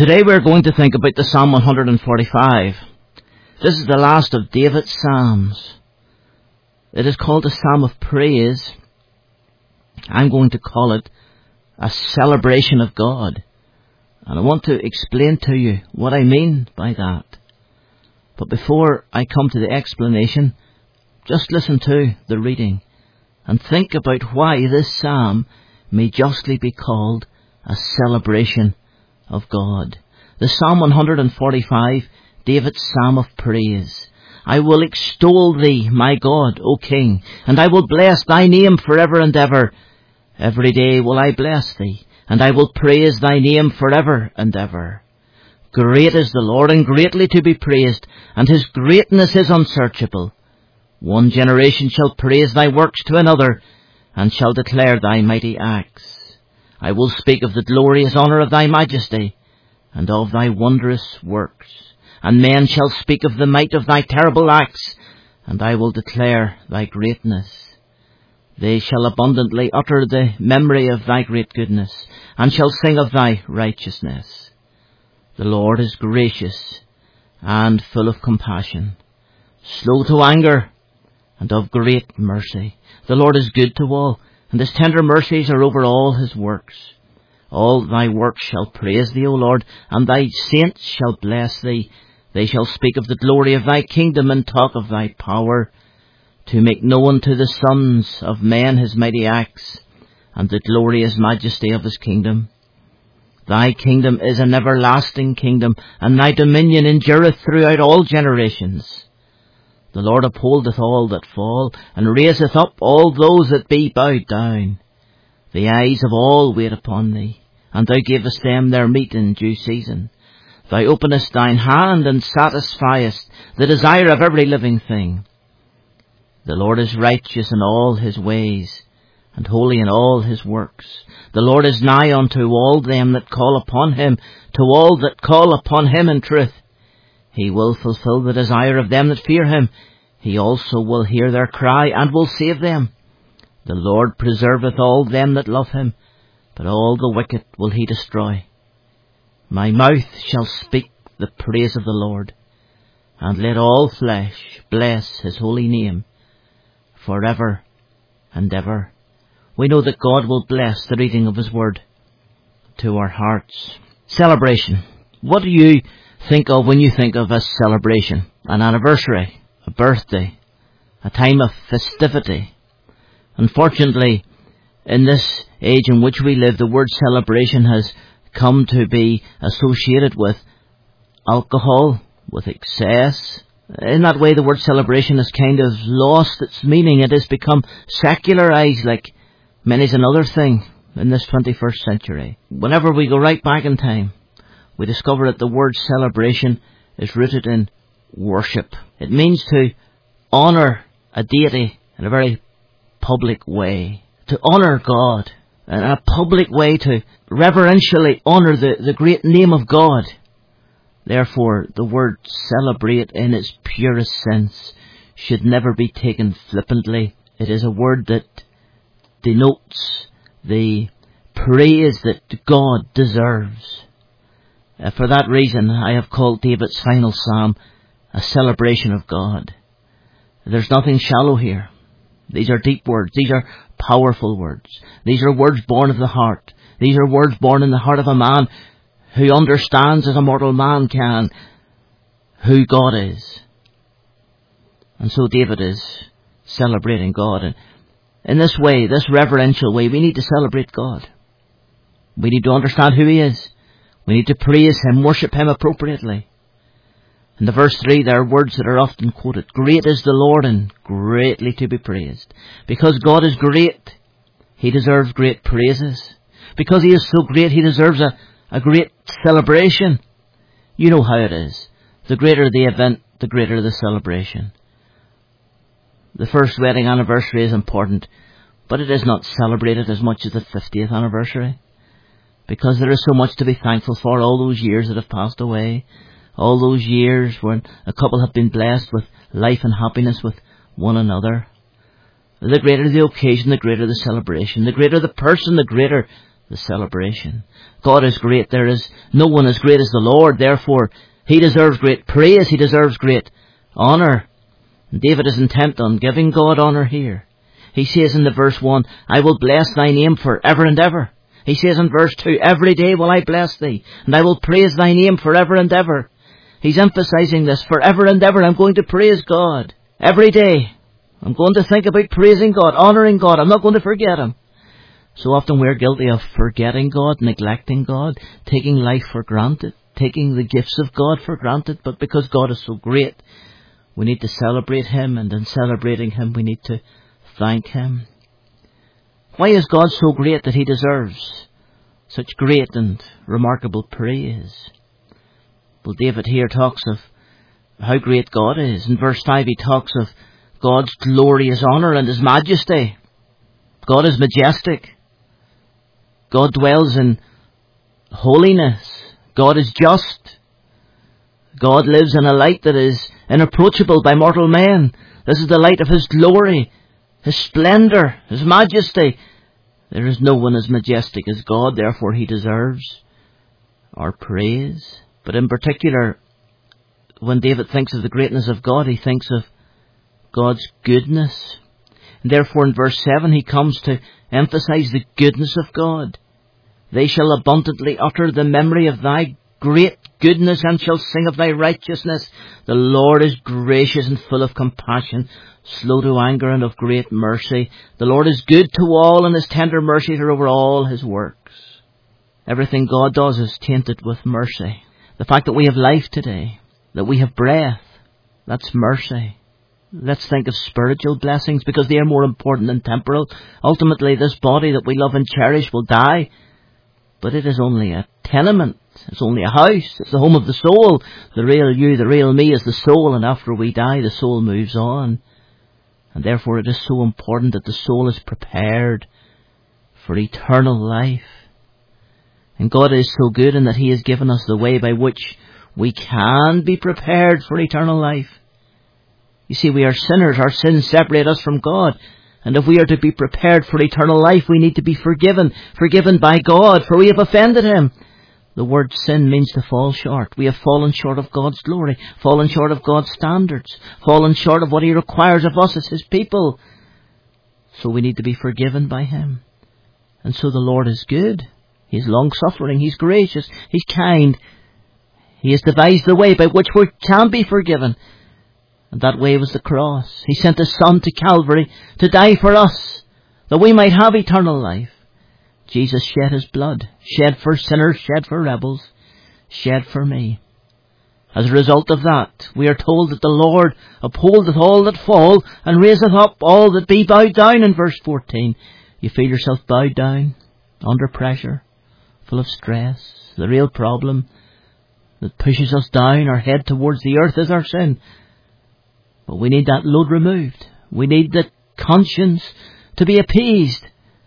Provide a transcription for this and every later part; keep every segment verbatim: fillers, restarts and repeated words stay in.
Today we're going to think about the Psalm one forty-five. This is the last of David's Psalms. It is called a Psalm of Praise. I'm going to call it a celebration of God. And I want to explain to you what I mean by that. But before I come to the explanation, just listen to the reading and think about why this psalm may justly be called a celebration of God. The Psalm one forty-five, David's Psalm of Praise. I will extol thee, my God, O King, and I will bless thy name forever and ever. Every day will I bless thee, and I will praise thy name forever and ever. Great is the Lord, and greatly to be praised, and his greatness is unsearchable. One generation shall praise thy works to another, and shall declare thy mighty acts. I will speak of the glorious honour of thy majesty, and of thy wondrous works. And men shall speak of the might of thy terrible acts, and I will declare thy greatness. They shall abundantly utter the memory of thy great goodness, and shall sing of thy righteousness. The Lord is gracious and full of compassion, slow to anger, and of great mercy. The Lord is good to all, and his tender mercies are over all his works. All thy works shall praise thee, O Lord, and thy saints shall bless thee. They shall speak of the glory of thy kingdom, and talk of thy power, to make known to the sons of men his mighty acts, and the glorious majesty of his kingdom. Thy kingdom is an everlasting kingdom, and thy dominion endureth throughout all generations. The Lord upholdeth all that fall, and raiseth up all those that be bowed down. The eyes of all wait upon thee, and thou givest them their meat in due season. Thou openest thine hand, and satisfiest the desire of every living thing. The Lord is righteous in all his ways, and holy in all his works. The Lord is nigh unto all them that call upon him, to all that call upon him in truth. He will fulfill the desire of them that fear him. He also will hear their cry, and will save them. The Lord preserveth all them that love him, but all the wicked will he destroy. My mouth shall speak the praise of the Lord, and let all flesh bless his holy name forever and ever. We know that God will bless the reading of his word to our hearts. Celebration. What do you think of when you think of a celebration? An anniversary, a birthday, a time of festivity. Unfortunately, in this age in which we live, the word celebration has come to be associated with alcohol, with excess. In that way, the word celebration has kind of lost its meaning. It has become secularized like many's another thing in this twenty-first century. Whenever we go right back in time, we discover that the word celebration is rooted in worship. It means to honour a deity in a very public way. To honour God in a public way, to reverentially honour the, the great name of God. Therefore, the word celebrate in its purest sense should never be taken flippantly. It is a word that denotes the praise that God deserves. Uh, for that reason, I have called David's final psalm a celebration of God. There's nothing shallow here. These are deep words. These are powerful words. These are words born of the heart. These are words born in the heart of a man who understands as a mortal man can who God is. And so David is celebrating God. And in this way, this reverential way, we need to celebrate God. We need to understand who he is. We need to praise him, worship him appropriately. In the verse three, there are words that are often quoted. Great is the Lord, and greatly to be praised. Because God is great, he deserves great praises. Because he is so great, he deserves a, a great celebration. You know how it is. The greater the event, the greater the celebration. The first wedding anniversary is important, but it is not celebrated as much as the fiftieth anniversary. Because there is so much to be thankful for, all those years that have passed away. All those years when a couple have been blessed with life and happiness with one another. The greater the occasion, the greater the celebration. The greater the person, the greater the celebration. God is great. There is no one as great as the Lord. Therefore, He deserves great praise. He deserves great honour. And David is intent on giving God honour here. He says in the verse one, I will bless thy name for ever and ever. He says in verse two, every day will I bless thee, and I will praise thy name for ever and ever. He's emphasizing this, forever and ever. I'm going to praise God every day. I'm going to think about praising God, honouring God. I'm not going to forget Him. So often we're guilty of forgetting God, neglecting God, taking life for granted, taking the gifts of God for granted. But because God is so great, we need to celebrate Him, and in celebrating Him we need to thank Him. Why is God so great that He deserves such great and remarkable praise? Well, David here talks of how great God is. In verse five he talks of God's glorious honour and His majesty. God is majestic. God dwells in holiness. God is just. God lives in a light that is inapproachable by mortal men. This is the light of His glory, His splendour, His majesty. There is no one as majestic as God, therefore He deserves our praise. But in particular, when David thinks of the greatness of God, he thinks of God's goodness. And therefore in verse seven he comes to emphasize the goodness of God. They shall abundantly utter the memory of thy great goodness, and shall sing of thy righteousness. The Lord is gracious and full of compassion, slow to anger and of great mercy. The Lord is good to all, and His tender mercies are over all His works. Everything God does is tainted with mercy. The fact that we have life today, that we have breath, that's mercy. Let's think of spiritual blessings, because they are more important than temporal. Ultimately, this body that we love and cherish will die, but it is only a tenement. It's only a house. It's the home of the soul. The real you, the real me is the soul, and after we die, the soul moves on. And therefore it is so important that the soul is prepared for eternal life. And God is so good in that He has given us the way by which we can be prepared for eternal life. You see, we are sinners. Our sins separate us from God. And if we are to be prepared for eternal life, we need to be forgiven. Forgiven by God, for we have offended Him. The word sin means to fall short. We have fallen short of God's glory, fallen short of God's standards, fallen short of what He requires of us as His people. So we need to be forgiven by Him. And so the Lord is good. He is long-suffering. He's gracious. He's kind. He has devised the way by which we can be forgiven. And that way was the cross. He sent His Son to Calvary to die for us, that we might have eternal life. Jesus shed His blood, shed for sinners, shed for rebels, shed for me. As a result of that, we are told that the Lord upholdeth all that fall, and raiseth up all that be bowed down, in verse fourteen. You feel yourself bowed down, under pressure, full of stress. The real problem that pushes us down, our head towards the earth, is our sin. But we need that load removed. We need the conscience to be appeased.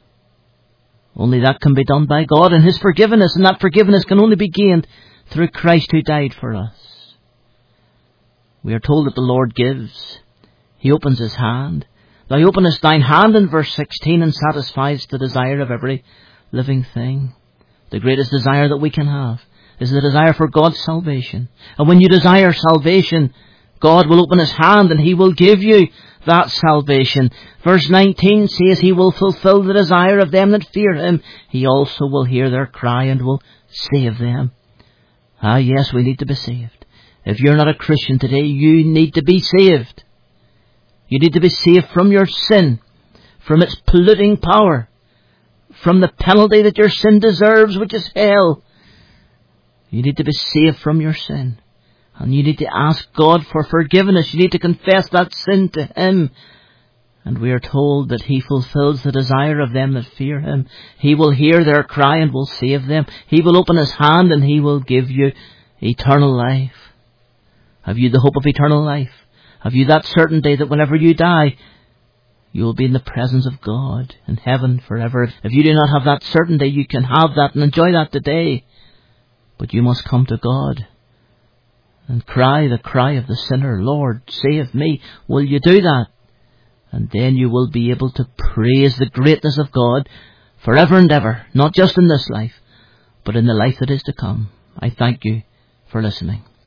Only that can be done by God and His forgiveness, and that forgiveness can only be gained through Christ who died for us. We are told that the Lord gives. He opens His hand. Thou openest thine hand, in verse sixteen, and satisfies the desire of every living thing. The greatest desire that we can have is the desire for God's salvation. And when you desire salvation, God will open His hand and He will give you that salvation. Verse nineteen says, He will fulfill the desire of them that fear Him. He also will hear their cry and will save them. Ah, yes, we need to be saved. If you're not a Christian today, you need to be saved. You need to be saved from your sin, from its polluting power, from the penalty that your sin deserves, which is hell. You need to be saved from your sin. And you need to ask God for forgiveness. You need to confess that sin to Him. And we are told that He fulfills the desire of them that fear Him. He will hear their cry and will save them. He will open His hand and He will give you eternal life. Have you the hope of eternal life? Have you that certainty that whenever you die, you will be in the presence of God in heaven forever? If you do not have that certainty, you can have that and enjoy that today. But you must come to God and cry the cry of the sinner, Lord, save me. Will you do that? And then you will be able to praise the greatness of God forever and ever, not just in this life, but in the life that is to come. I thank you for listening.